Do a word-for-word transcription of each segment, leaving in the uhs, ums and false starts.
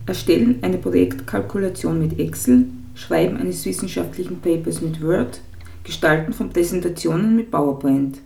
Erstellen einer Projektkalkulation mit Excel, Schreiben eines wissenschaftlichen Papers mit Word, Gestalten von Präsentationen mit PowerPoint.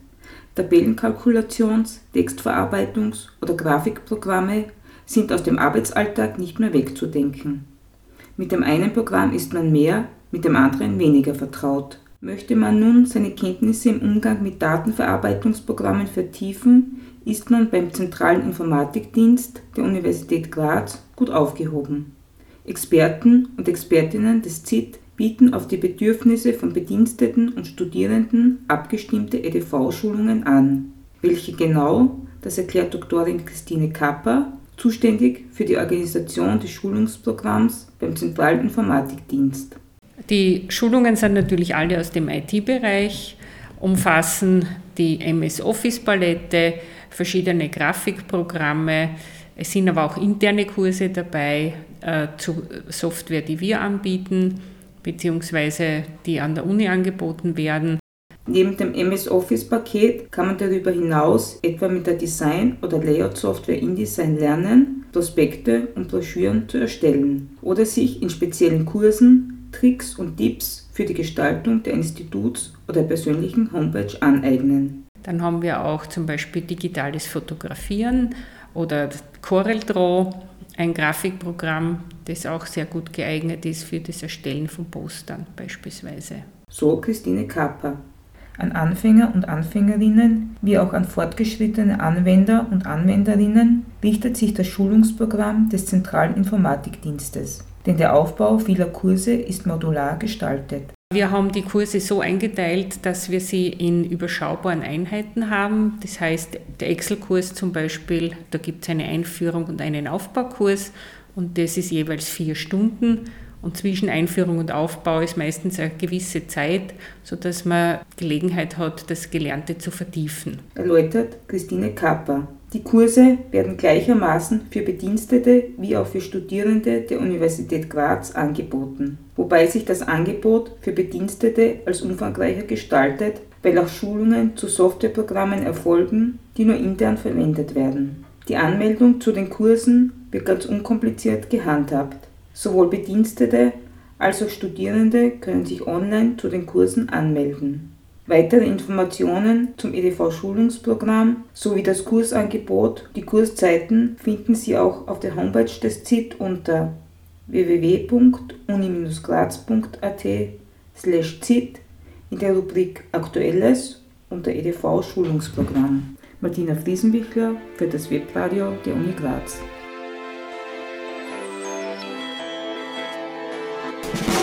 Tabellenkalkulations-, Textverarbeitungs- oder Grafikprogramme sind aus dem Arbeitsalltag nicht mehr wegzudenken. Mit dem einen Programm ist man mehr, mit dem anderen weniger vertraut. Möchte man nun seine Kenntnisse im Umgang mit Datenverarbeitungsprogrammen vertiefen, ist man beim Zentralen Informatikdienst der Universität Graz gut aufgehoben. Experten und Expertinnen des Z I T bieten auf die Bedürfnisse von Bediensteten und Studierenden abgestimmte E D V-Schulungen an. Welche genau, das erklärt Doktorin Christine Kapper, zuständig für die Organisation des Schulungsprogramms beim Zentralen Informatikdienst. Die Schulungen sind natürlich alle aus dem I T-Bereich, umfassen die M S Office-Palette, verschiedene Grafikprogramme. Es sind aber auch interne Kurse dabei äh, zu Software, die wir anbieten, beziehungsweise die an der Uni angeboten werden. Neben dem M S Office-Paket kann man darüber hinaus etwa mit der Design- oder Layout-Software InDesign lernen, Prospekte und Broschüren zu erstellen oder sich in speziellen Kursen Tricks und Tipps für die Gestaltung der Instituts- oder persönlichen Homepage aneignen. Dann haben wir auch zum Beispiel digitales Fotografieren oder CorelDRAW, ein Grafikprogramm, das auch sehr gut geeignet ist für das Erstellen von Postern beispielsweise. So Christine Kapper. An Anfänger und Anfängerinnen wie auch an fortgeschrittene Anwender und Anwenderinnen richtet sich das Schulungsprogramm des Zentralen Informatikdienstes, denn der Aufbau vieler Kurse ist modular gestaltet. Wir haben die Kurse so eingeteilt, dass wir sie in überschaubaren Einheiten haben. Das heißt, der Excel-Kurs zum Beispiel, da gibt es eine Einführung und einen Aufbaukurs und das ist jeweils vier Stunden. Und zwischen Einführung und Aufbau ist meistens eine gewisse Zeit, sodass man Gelegenheit hat, das Gelernte zu vertiefen. Erläutert Christine Kapper. Die Kurse werden gleichermaßen für Bedienstete wie auch für Studierende der Universität Graz angeboten, wobei sich das Angebot für Bedienstete als umfangreicher gestaltet, weil auch Schulungen zu Softwareprogrammen erfolgen, die nur intern verwendet werden. Die Anmeldung zu den Kursen wird ganz unkompliziert gehandhabt. Sowohl Bedienstete als auch Studierende können sich online zu den Kursen anmelden. Weitere Informationen zum E D V-Schulungsprogramm sowie das Kursangebot, die Kurszeiten finden Sie auch auf der Homepage des Z I T unter w w w punkt uni Bindestrich graz punkt a t slash Z I T in der Rubrik Aktuelles unter E D V-Schulungsprogramm. Martina Friesenbichler für das Webradio der Uni Graz.